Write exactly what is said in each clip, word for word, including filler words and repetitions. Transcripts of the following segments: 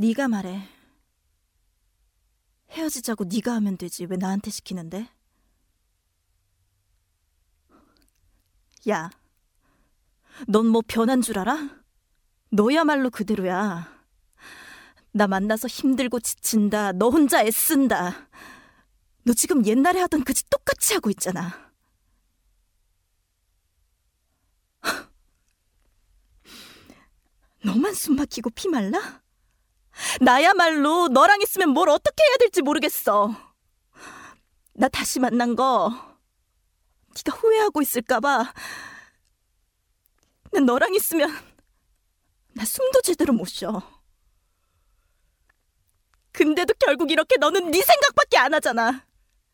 네가 말해. 헤어지자고 네가 하면 되지. 왜 나한테 시키는데? 야, 넌 뭐 변한 줄 알아? 너야말로 그대로야. 나 만나서 힘들고 지친다. 너 혼자 애쓴다. 너 지금 옛날에 하던 그 짓 똑같이 하고 있잖아. 너만 숨 막히고 피 말라? 나야말로 너랑 있으면 뭘 어떻게 해야 될지 모르겠어. 나 다시 만난 거 네가 후회하고 있을까봐. 난 너랑 있으면 나 숨도 제대로 못 쉬어. 근데도 결국 이렇게 너는 네 생각밖에 안 하잖아.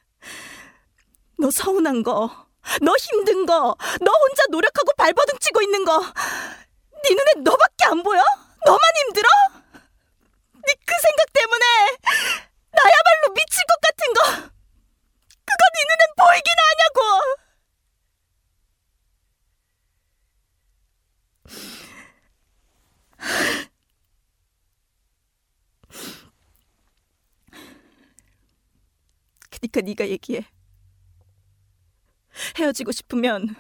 너 서운한 거, 너 힘든 거, 너 혼자 노력하고 발버둥 치고 있는 거, 네 눈에 너밖에 안 보여? 너만 힘들어? 네 그 생각 때문에 나야말로 미칠 것 같은 거, 그거 네 눈엔 보이긴 하냐고. 그니까 네가 얘기해. 헤어지고 싶으면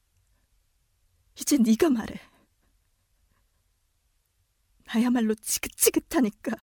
이제 네가 말해. 나야말로 지긋지긋하니까.